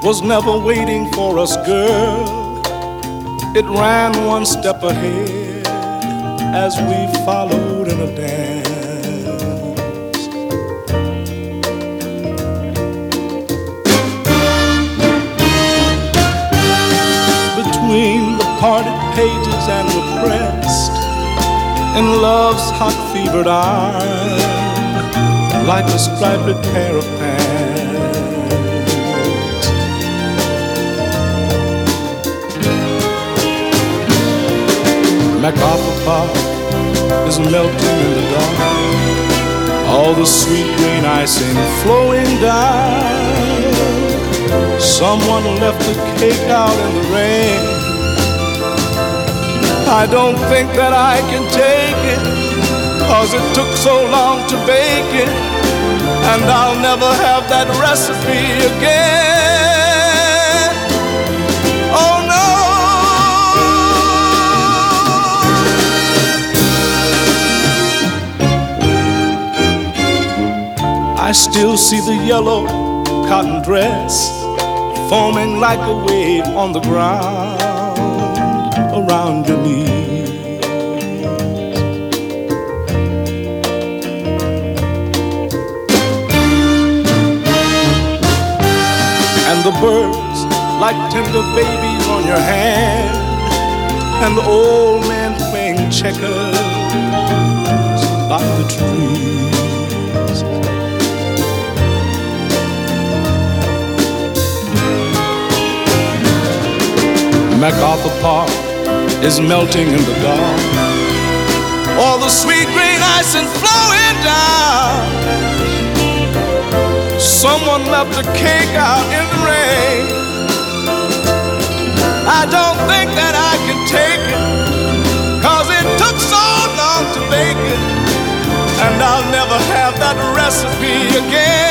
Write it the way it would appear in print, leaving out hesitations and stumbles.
was never waiting for us, girl. It ran one step ahead as we followed in a dance. Between the parted pages and were pressed in love's hot fevered iron, like a striped pair of pants. MacArthur Park is melting in the dark, all the sweet green icing flowing down. Someone left the cake out in the rain. I don't think that I can take it, 'cause it took so long to bake it, and I'll never have that recipe again. Oh no! I still see the yellow cotton dress foaming like a wave on the ground around your knees. And the birds like tender babies on your hand, and the old man playing checkers by the trees. MacArthur Park is melting in the dark, all the sweet green icing flowing down. Someone left the cake out in the rain. I don't think that I can take it, 'cause it took so long to bake it, and I'll never have that recipe again.